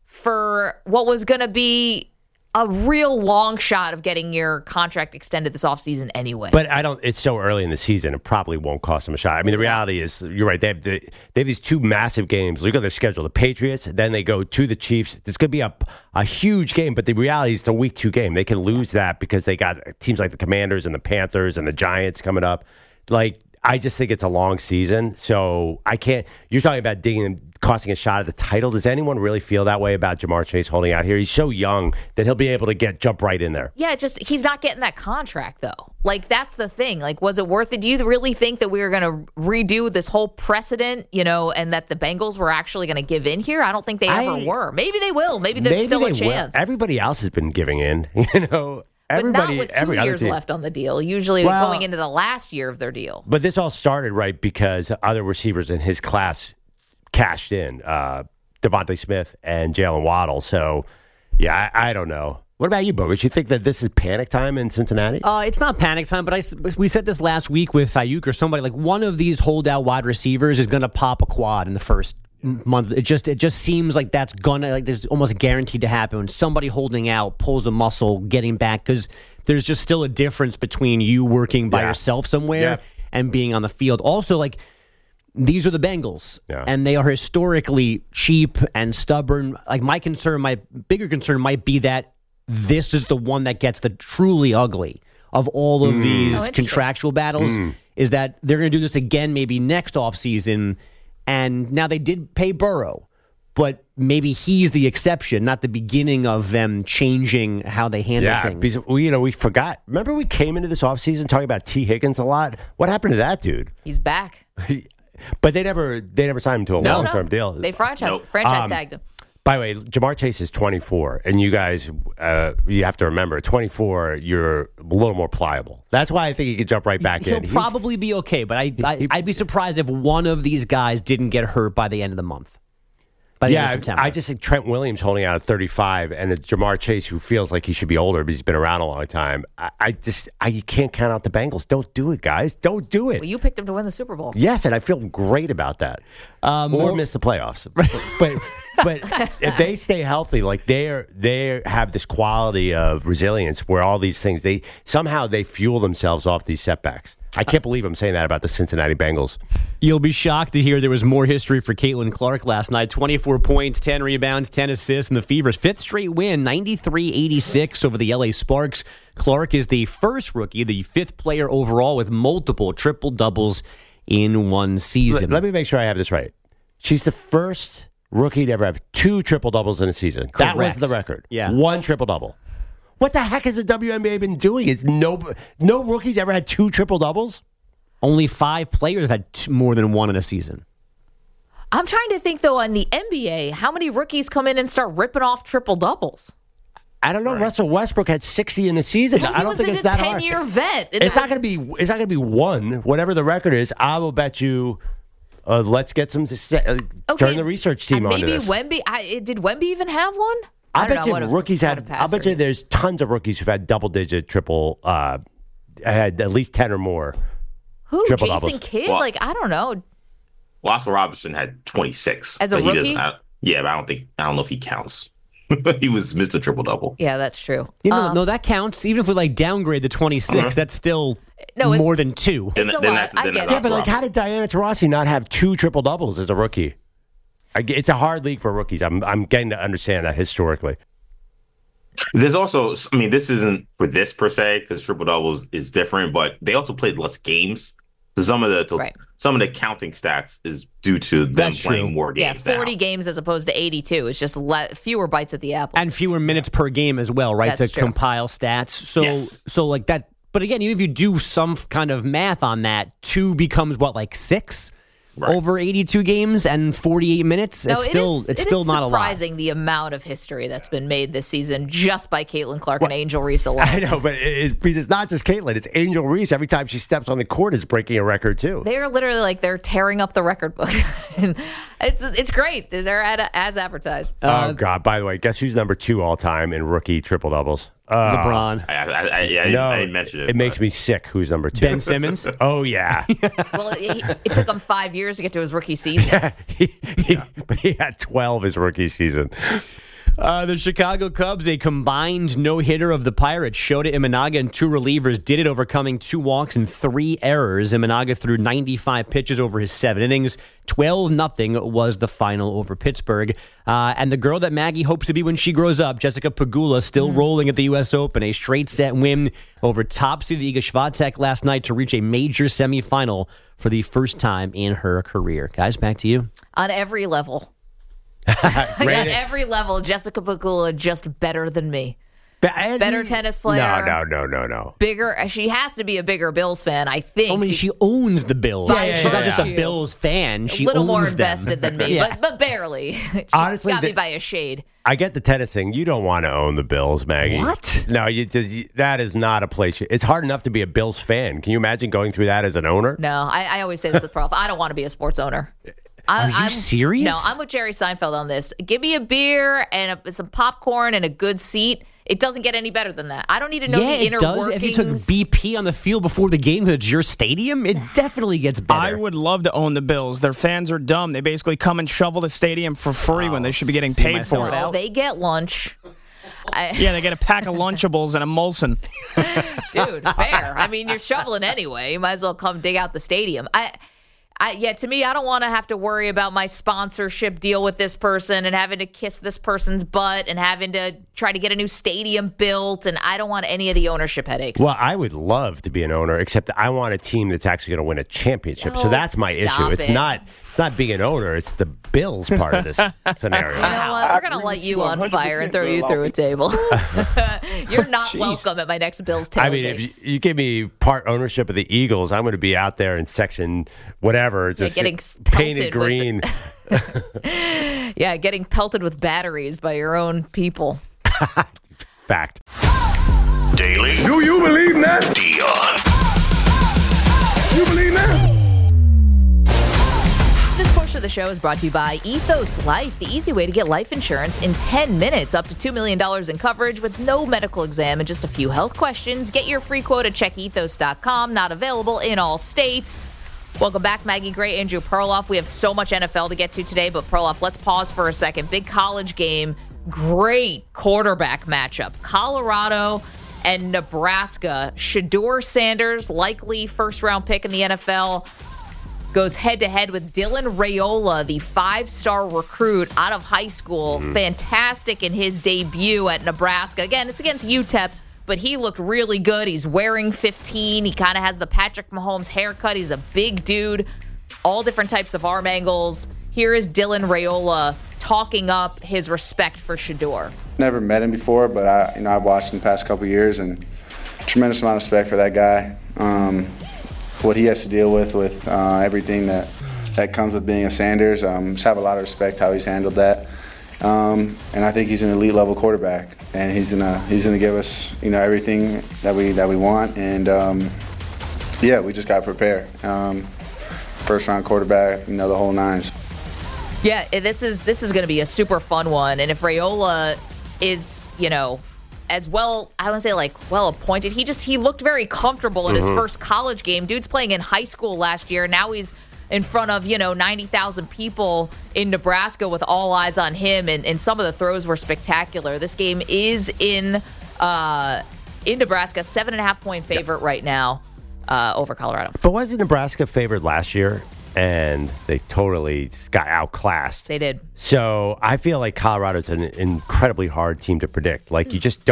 for what was going to be a real long shot of getting your contract extended this offseason anyway? But I don't, it's so early in the season, it probably won't cost them a shot. I mean, the reality is, you're right, they have, the, they have these two massive games. Look at their schedule. The Patriots, then they go to the Chiefs. This could be a, a huge game, but the reality is it's a week two game. They can lose that because they got teams like the Commanders and the Panthers and the Giants coming up. Like, I just think it's a long season, so I can't. You're talking about digging, costing a shot at the title. Does anyone really feel that way about Jamar Chase holding out here? He's so young that he'll be able to get jump right in there. Yeah, just he's not getting that contract though. Like, that's the thing. Like, was it worth it? Do you really think that we were going to redo this whole precedent, you know, and that the Bengals were actually going to give in here? I don't think they ever I, were. Maybe they will. Maybe there's maybe still a will. chance. Everybody else has been giving in, you know. Everybody, but not with two every years team. left on the deal. Usually well, going into the last year of their deal. But this all started, right, because other receivers in his class cashed in. Uh, Devontae Smith and Jalen Waddle. So, yeah, I, I don't know. What about you, Bogus? You think that this is panic time in Cincinnati? Uh, it's not panic time, but I, we said this last week with Ayuk or somebody. Like, one of these holdout wide receivers is going to pop a quad in the first month. It just it just seems like that's gonna like there's almost guaranteed to happen when somebody holding out pulls a muscle, getting back, because there's just still a difference between you working by yeah. yourself somewhere yeah. and being on the field. Also, like, these are the Bengals, yeah. and they are historically cheap and stubborn. Like, my concern, my bigger concern might be that this is the one that gets the truly ugly of all of mm. these oh, contractual battles, mm. is that they're going to do this again maybe next offseason. And now they did pay Burrow, but maybe he's the exception, not the beginning of them changing how they handle yeah, things. Because we, you know, we forgot. Remember we came into this offseason talking about T. Higgins a lot? What happened to that dude? He's back. But they never they never signed him to a no, long-term no. deal. They franchise, nope. franchise um, tagged him. By the way, Jamar Chase is twenty-four, and you guys, uh, you have to remember, twenty-four, you're a little more pliable. That's why I think he could jump right back He'll in. He'll probably be okay, but I, I, I'd be surprised if one of these guys didn't get hurt by the end of the month. By the yeah, end of September. I just think Trent Williams holding out at thirty-five, and it's Jamar Chase who feels like he should be older, but he's been around a long time. I, I just, I, you can't count out the Bengals. Don't do it, guys. Don't do it. Well, you picked him to win the Super Bowl. Yes, and I feel great about that. Um, or miss the playoffs, but. But if they stay healthy, like they they have this quality of resilience where all these things, they somehow they fuel themselves off these setbacks. I can't believe I'm saying that about the Cincinnati Bengals. You'll be shocked to hear there was more history for Caitlin Clark last night. twenty-four points, ten rebounds, ten assists, and the Fever's fifth straight win, ninety-three eighty-six over the L A Sparks. Clark is the first rookie, the fifth player overall with multiple triple-doubles in one season. Let, let me make sure I have this right. She's the first rookie to ever have two triple-doubles in a season. Correct. That was the record. Yeah. One triple-double. What the heck has the W N B A been doing? Is no no rookies ever had two triple-doubles? Only five players have had t- more than one in a season. I'm trying to think, though, on the N B A, how many rookies come in and start ripping off triple-doubles? I don't know. Right. Russell Westbrook had sixty in the season. Well, I don't think it's that hard. He was a ten-year vet. It's not going to be. It's not going to be one. Whatever the record is, I will bet you. Uh, let's get some. Uh, okay. Turn the research team uh, on this. Maybe Wemby. I, did Wemby even have one? I, I bet know, you rookies had. I bet you there's tons of rookies who've had double-digit triple. Uh, had at least ten or more. Who? Jason doubles. Kidd? Well, like I don't know. Well, Oscar Robertson had twenty-six as a but rookie. He doesn't have, yeah, but I don't think I don't know if he counts. He was Mister Triple Double. Yeah, that's true. You know, um, no, that counts. Even if we like downgrade the twenty-six, uh-huh. that's still no, more than two. Then, it's a then lot. that's, I then get that's it. Yeah, but like, how did Diana Taurasi not have two triple doubles as a rookie? I, it's a hard league for rookies. I'm I'm getting to understand that historically. There's also, I mean, this isn't for this per se because triple doubles is different, but they also played less games. Some of the Right. some of the counting stats is due to them That's playing true. more Yeah, games. forty now. games as opposed to eighty-two. It's just le- fewer bites at the apple. And fewer minutes per game as well, right? That's to true. compile stats. So, Yes. so like that. But again, even if you do some kind of math on that, two becomes what, like six Right. over eighty-two games and forty-eight minutes. No, it's it still, is- it's it still is not a lot. surprising the amount of history that's been made this season just by Caitlin Clark and Angel Reese alone. I know, but it's, because it's not just Caitlin. It's Angel Reese. Every time she steps on the court is breaking a record, too. They're literally like they're tearing up the record book. it's it's great. They're at as advertised. oh, God. By the way, guess who's number two all time in rookie triple doubles? Uh, LeBron. I, I, I, I, didn't, no, I didn't mention it. It makes me sick who's number two. Ben Simmons. Oh, yeah. Well, it, it took him five years to get to his rookie season. yeah, he, he, but he had twelve his rookie season. Uh, the Chicago Cubs, a combined no-hitter of the Pirates, Shota Imanaga and two relievers, did it, overcoming two walks and three errors. Imanaga threw ninety-five pitches over his seven innings. twelve nothing was the final over Pittsburgh. Uh, and the girl that Maggie hopes to be when she grows up, Jessica Pegula, still mm. rolling at the U S Open. A straight-set win over top-seeded Iga Swiatek last night to reach a major semifinal for the first time in her career. Guys, back to you. On every level. On every level, Jessica Pegula just better than me. Better tennis player. No, no, no, no, no. Bigger. She has to be a bigger Bills fan, I think. I mean, she owns the Bills. Yeah, yeah, She's not yeah. just a Bills fan. She a little owns more them. invested than me, Yeah. but but barely. She Honestly, got me the- by a shade. I get the tennis thing. You don't want to own the Bills, Maggie. What? No, you, just, you that is not a place. You, it's hard enough to be a Bills fan. Can you imagine going through that as an owner? No, I, I always say this with Prof. I don't want to be a sports owner. I, Are you I'm, serious? No, I'm with Jerry Seinfeld on this. Give me a beer and a, some popcorn and a good seat. It doesn't get any better than that. I don't need to know yeah, the inner it does. workings. If you took B P on the field before the game, it's your stadium, it definitely gets better. I would love to own the Bills. Their fans are dumb. They basically come and shovel the stadium for free when they should be getting see paid for myself it. Well, they get lunch. I, Yeah, they get a pack of Lunchables and a Molson. Dude, fair. I mean, you're shoveling anyway. You might as well come dig out the stadium. I, I yeah, to me, I don't want to have to worry about my sponsorship deal with this person and having to kiss this person's butt and having to try to get a new stadium built. And I don't want any of the ownership headaches. Well, I would love to be an owner, except I want a team that's actually going to win a championship. so Oh, that's my stop issue. It's it. not. It's not being an owner. It's the Bills part of this scenario. You know what? We're going to light you on fire and throw you through a table. You're not welcome at my next Bills tailgate. I mean, if you, you give me part ownership of the Eagles, I'm going to be out there in section whatever, just getting painted pelted with green. yeah, getting pelted with batteries by your own people. Fact. Daily. Do you believe that? Dion. You believe that? This portion of the show is brought to you by Ethos Life, the easy way to get life insurance in ten minutes, up to two million dollars in coverage with no medical exam and just a few health questions. Get your free quote at check ethos dot com, not available in all states. Welcome back, Maggie Gray, Andrew Perloff. We have so much N F L to get to today, but Perloff, let's pause for a second. Big college game, great quarterback matchup. Colorado and Nebraska. Shedeur Sanders, likely first-round pick in the N F L, goes head-to-head with Dylan Raiola, the five-star recruit out of high school. Mm. Fantastic in his debut at Nebraska. Again, it's against U T E P, but he looked really good. He's wearing fifteen. He kind of has the Patrick Mahomes haircut. He's a big dude. All different types of arm angles. Here is Dylan Raiola talking up his respect for Shedeur. Never met him before, but I, you know, I've watched him the past couple of years, and tremendous amount of respect for that guy. Um, what he has to deal with, with uh, everything that, that comes with being a Sanders. Um, just have a lot of respect how he's handled that. Um, and I think he's an elite level quarterback, and he's gonna he's gonna give us, you know, everything that we that we want. And um, yeah, we just got to prepare. Um, first round quarterback, you know, the whole nines. Yeah, this is this is going to be a super fun one, and if Raiola is, you know, as well, I want to say like well appointed. He just he looked very comfortable in mm-hmm. his first college game. Dude's playing in high school last year. Now he's in front of, you know, ninety thousand people in Nebraska with all eyes on him, and, and some of the throws were spectacular. This game is in uh, in Nebraska, seven and a half point favorite right now uh, over Colorado. But wasn't Nebraska favored last year? And they totally just got outclassed. They did. So I feel like Colorado's an incredibly hard team to predict. Like, you just don't.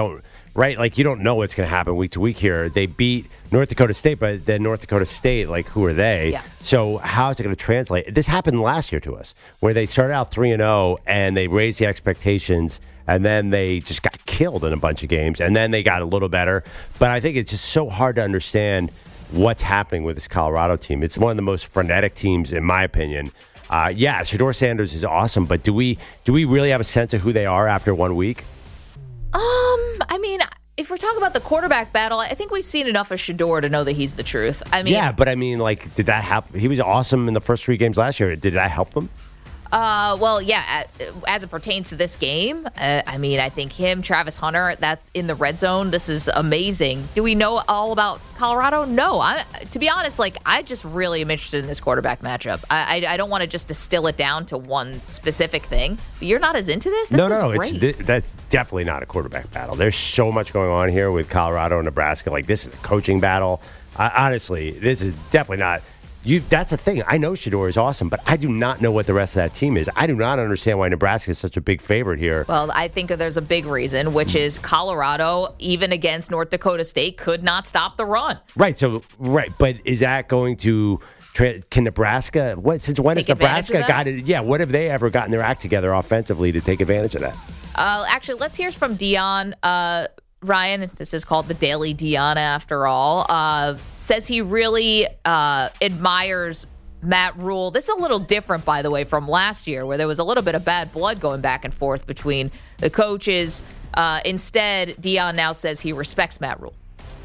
right? Like, you don't know what's going to happen week to week here. They beat North Dakota State, but then North Dakota State, like, who are they? Yeah. So how is it going to translate? This happened last year to us, where they started out three and oh, and they raised the expectations, and then they just got killed in a bunch of games, and then they got a little better. But I think it's just so hard to understand what's happening with this Colorado team. It's one of the most frenetic teams, in my opinion. Uh, yeah, Shedeur Sanders is awesome, but do we do we really have a sense of who they are after one week? Um, I mean, if we're talking about the quarterback battle, I think we've seen enough of Shedeur to know that he's the truth. I mean, yeah, but I mean, like, did that help? He was awesome in the first three games last year. Did that help them? Uh, well, yeah, as it pertains to this game, uh, I mean, I think him, Travis Hunter, that in the red zone, this is amazing. Do we know all about Colorado? No. I, to be honest, like, I just really am interested in this quarterback matchup. I, I, I don't want to just distill it down to one specific thing. But you're not as into this? This no, is no, great. it's that's definitely not a quarterback battle. There's so much going on here with Colorado and Nebraska. Like, this is a coaching battle. I, honestly, this is definitely not. You, that's the thing. I know Shedeur is awesome, but I do not know what the rest of that team is. I do not understand why Nebraska is such a big favorite here. Well, I think there's a big reason, which is Colorado, even against North Dakota State, could not stop the run. Right. So, right. But is that going to tra- can Nebraska? What since when Take has Nebraska advantage of got it? Yeah. What have they ever gotten their act together offensively to take advantage of that? Uh, actually, let's hear from Dion. Uh, Ryan, this is called the Daily Dion after all, uh, says he really uh, admires Matt Rule. This is a little different, by the way, from last year where there was a little bit of bad blood going back and forth between the coaches. Uh, instead, Dion now says he respects Matt Rule.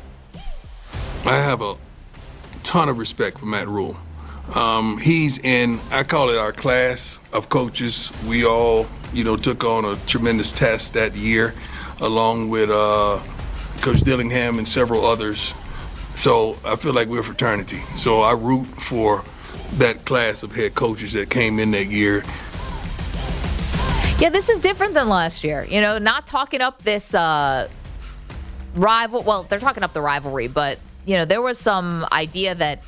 I have a ton of respect for Matt Rule. Um, he's in, I call it our class of coaches. We all, you know, took on a tremendous test that year, along with uh, Coach Dillingham and several others. So I feel like we're a fraternity. So I root for that class of head coaches that came in that year. Yeah, this is different than last year. You know, not talking up this uh, rival. Well, they're talking up the rivalry, but, you know, there was some idea that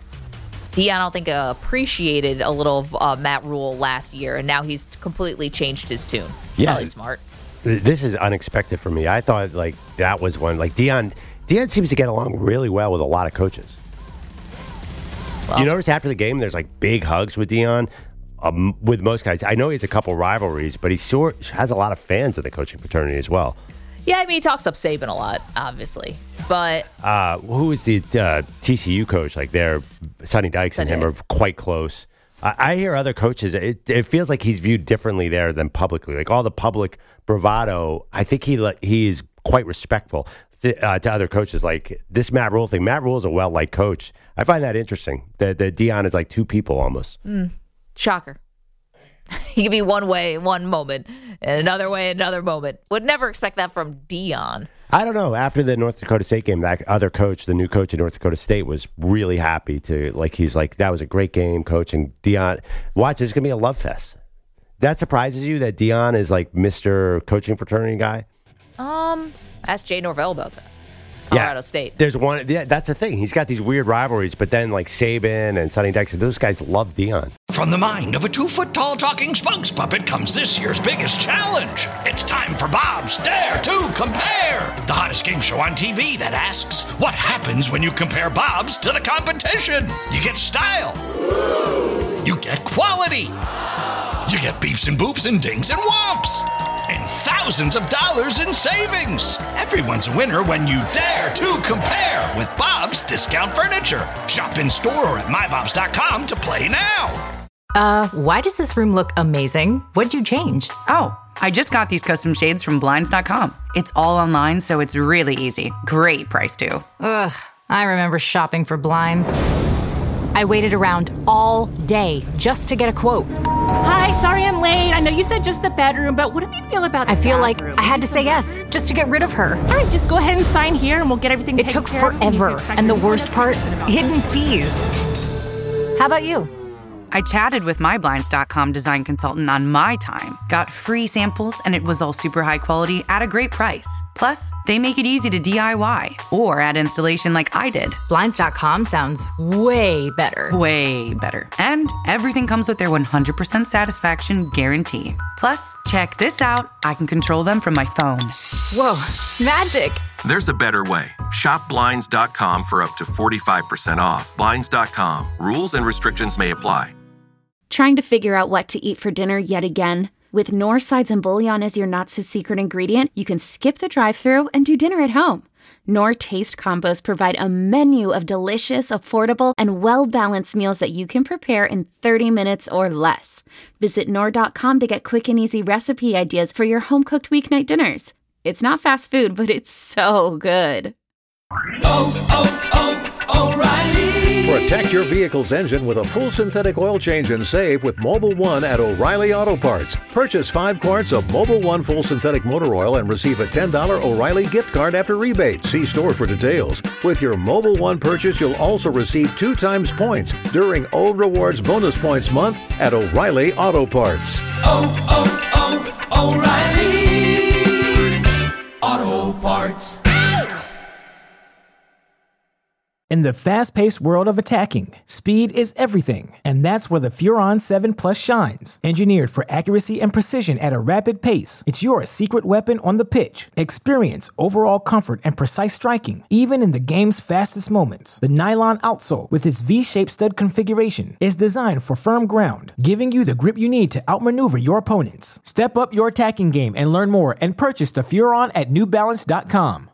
Dion, I don't think, uh, appreciated a little of uh, Matt Rule last year, and now he's completely changed his tune. Yeah. Probably smart. This is unexpected for me. I thought, like, that was one. Like, Dion, Dion seems to get along really well with a lot of coaches. Well, you notice after the game, there's, like, big hugs with Dion, um, with most guys. I know he has a couple rivalries, but he sort has a lot of fans of the coaching fraternity as well. Yeah, I mean, he talks up Saban a lot, obviously. But uh, who is the uh, T C U coach? Like, they're Sonny Dykes Sonny and him Dykes. are quite close. I, I hear other coaches. It, it feels like he's viewed differently there than publicly. Like, all the public bravado, I think he he is quite respectful to, uh, to other coaches. Like, this Matt Rule thing. Matt Rule is a well-liked coach. I find that interesting. That that Dion is like two people almost. Mm, shocker. He could be one way, one moment, and another way, another moment. Would never expect that from Dion. I don't know. After the North Dakota State game, that other coach, the new coach of North Dakota State, was really happy to, like, he's like, that was a great game, coach. And Dion, watch, there's going to be a love fest. That surprises you that Dion is like Mister Coaching Fraternity guy? Um, ask Jay Norvell about that. Colorado yeah, State. There's one. Yeah, that's the thing. He's got these weird rivalries, but then like Saban and Sonny Dykes, those guys love Dion. From the mind of a two-foot-tall talking spokes puppet comes this year's biggest challenge. It's time for Bob's Dare to Compare, the hottest game show on T V that asks, what happens when you compare Bob's to the competition? You get style. You get quality. You get beeps and boops and dings and whomps. And thousands of dollars in savings. Everyone's a winner when you dare to compare with Bob's Discount Furniture. Shop in store or at my bobs dot com to play now. Uh, why does this room look amazing? What'd you change? Oh, I just got these custom shades from blinds dot com. It's all online, so it's really easy. Great price, too. Ugh, I remember shopping for blinds. I waited around all day just to get a quote. Hi, sorry I'm late. I know you said just the bedroom, but what do you feel about the I feel bathroom? like I had to say yes just to get rid of her. All right, just go ahead and sign here and we'll get everything It taken took care of. forever, and the worst part, hidden fees. How about you? I chatted with my Blinds dot com design consultant on my time, got free samples, and it was all super high quality at a great price. Plus, they make it easy to D I Y or add installation like I did. Blinds dot com sounds way better. Way better. And everything comes with their one hundred percent satisfaction guarantee. Plus, check this out. I can control them from my phone. Whoa, magic. There's a better way. Shop Blinds dot com for up to forty-five percent off. Blinds dot com. Rules and restrictions may apply. Trying to figure out what to eat for dinner yet again? With Knorr sides and bouillon as your not-so-secret ingredient, you can skip the drive-thru and do dinner at home. Knorr Taste Combos provide a menu of delicious, affordable, and well-balanced meals that you can prepare in thirty minutes or less. Visit Knorr dot com to get quick and easy recipe ideas for your home-cooked weeknight dinners. It's not fast food, but it's so good. Oh, oh, oh, O'Reilly. Protect your vehicle's engine with a full synthetic oil change and save with Mobil one at O'Reilly Auto Parts. Purchase five quarts of Mobil one full synthetic motor oil and receive a ten dollars O'Reilly gift card after rebate. See store for details. With your Mobil one purchase, you'll also receive two times points during O Rewards Bonus Points Month at O'Reilly Auto Parts. Oh, oh, oh, O'Reilly Auto Parts. In the fast-paced world of attacking, speed is everything, and that's where the Furon seven Plus shines. Engineered for accuracy and precision at a rapid pace, it's your secret weapon on the pitch. Experience overall comfort and precise striking, even in the game's fastest moments. The nylon outsole, with its V-shaped stud configuration, is designed for firm ground, giving you the grip you need to outmaneuver your opponents. Step up your attacking game and learn more and purchase the Furon at New Balance dot com.